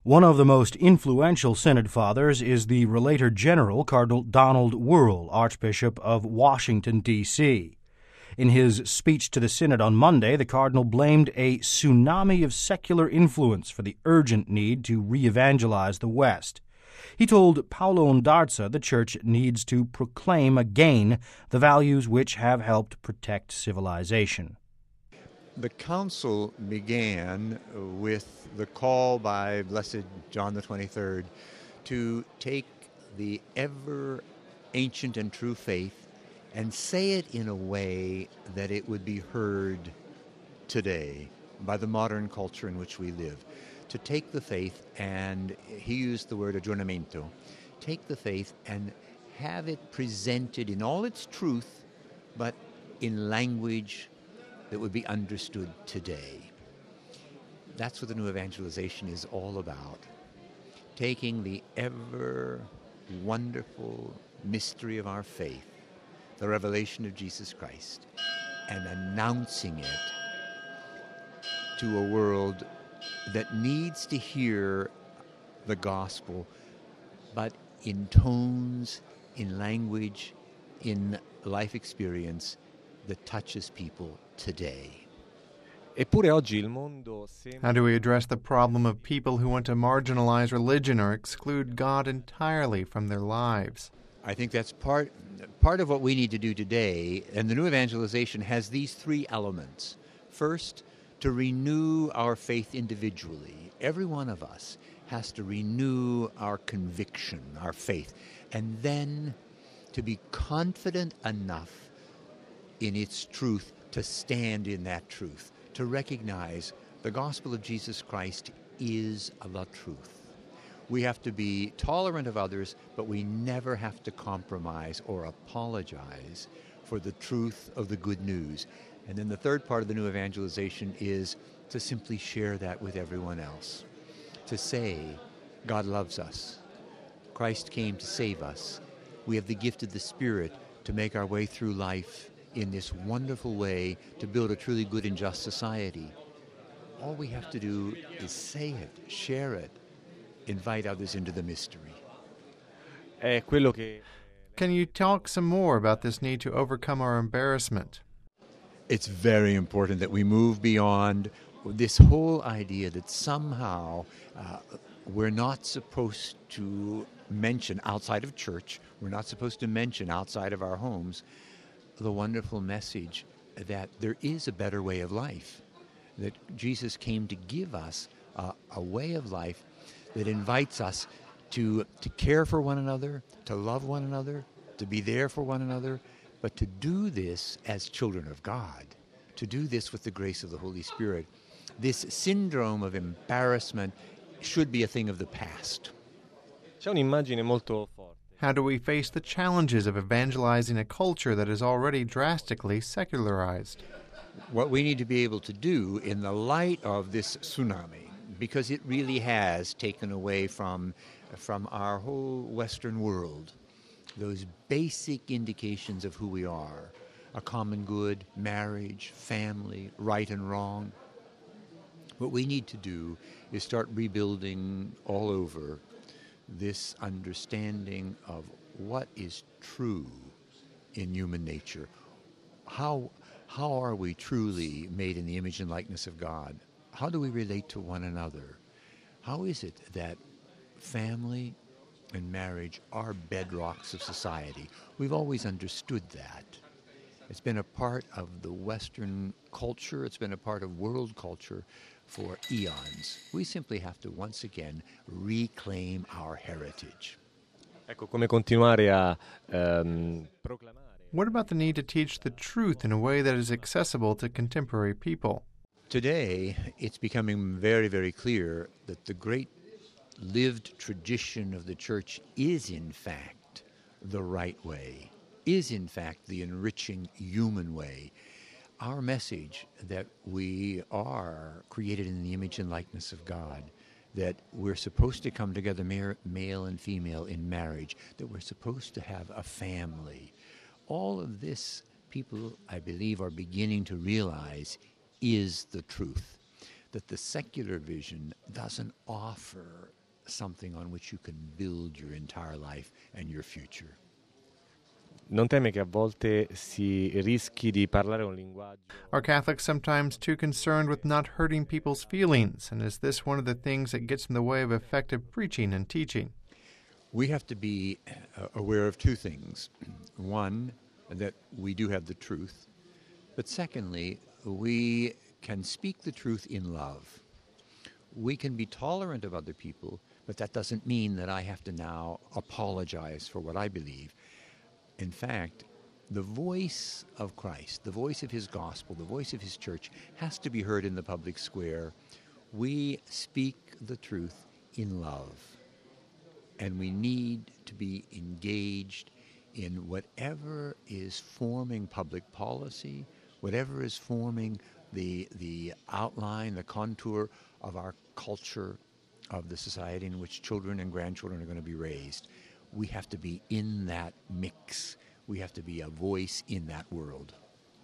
One of the most influential Synod Fathers is the Relator General, Cardinal Donald Wuerl, Archbishop of Washington, D.C. In his speech to the Synod on Monday, the Cardinal blamed a tsunami of secular influence for the urgent need to re-evangelize the West. He told Paolo Ondarza the Church needs to proclaim again the values which have helped protect civilization. The Council began with the call by Blessed John the 23rd to take the ever ancient and true faith and say it in a way that it would be heard today by the modern culture in which we live. To take the faith, and he used the word aggiornamento, take the faith and have it presented in all its truth, but in language that would be understood today. That's what the new evangelization is all about. Taking the ever wonderful mystery of our faith, the revelation of Jesus Christ, and announcing it to a world that needs to hear the gospel, but in tones, in language, in life experience that touches people today. How do we address the problem of people who want to marginalize religion or exclude God entirely from their lives? I think that's part of what we need to do today, and the new evangelization has these three elements. First, to renew our faith individually. Every one of us has to renew our conviction, our faith, and then to be confident enough in its truth to stand in that truth, to recognize the gospel of Jesus Christ is the truth. We have to be tolerant of others, but we never have to compromise or apologize for the truth of the good news. And then the third part of the new evangelization is to simply share that with everyone else. To say, God loves us. Christ came to save us. We have the gift of the Spirit to make our way through life in this wonderful way to build a truly good and just society. All we have to do is say it, share it, invite others into the mystery. Can you talk some more about this need to overcome our embarrassment? It's very important that we move beyond this whole idea that somehow we're not supposed to mention outside of church, we're not supposed to mention outside of our homes the wonderful message that there is a better way of life, that Jesus came to give us a way of life that invites us to care for one another, to love one another, to be there for one another, but to do this as children of God, to do this with the grace of the Holy Spirit. This syndrome of embarrassment should be a thing of the past. How do we face the challenges of evangelizing a culture that is already drastically secularized? What we need to be able to do in the light of this tsunami, because it really has taken away from our whole Western world those basic indications of who we are, a common good, marriage, family, right and wrong. What we need to do is start rebuilding all over this understanding of what is true in human nature. How are we truly made in the image and likeness of God? How do we relate to one another? How is it that family and marriage are bedrocks of society? We've always understood that. It's been a part of the Western culture. It's been a part of world culture for eons. We simply have to once again reclaim our heritage. What about the need to teach the truth in a way that is accessible to contemporary people? Today, it's becoming very, very clear that the great lived tradition of the church is, in fact, the right way, is, in fact, the enriching human way. Our message that we are created in the image and likeness of God, that we're supposed to come together, male and female, in marriage, that we're supposed to have a family. All of this, people, I believe, are beginning to realize is the truth. that the secular vision doesn't offer something on which you can build your entire life and your future. Non teme che a volte si rischi di parlare un linguaggio? Are Catholics sometimes too concerned with not hurting people's feelings? And is this one of the things that gets in the way of effective preaching and teaching? We have to be aware of two things. One, that we do have the truth. But secondly, we can speak the truth in love. We can be tolerant of other people, but that doesn't mean that I have to now apologize for what I believe. In fact, the voice of Christ, the voice of his gospel, the voice of his church has to be heard in the public square. We speak the truth in love, and we need to be engaged in whatever is forming public policy, whatever is forming the outline, the contour of our culture, of the society in which children and grandchildren are going to be raised. We have to be in that mix. We have to be a voice in that world.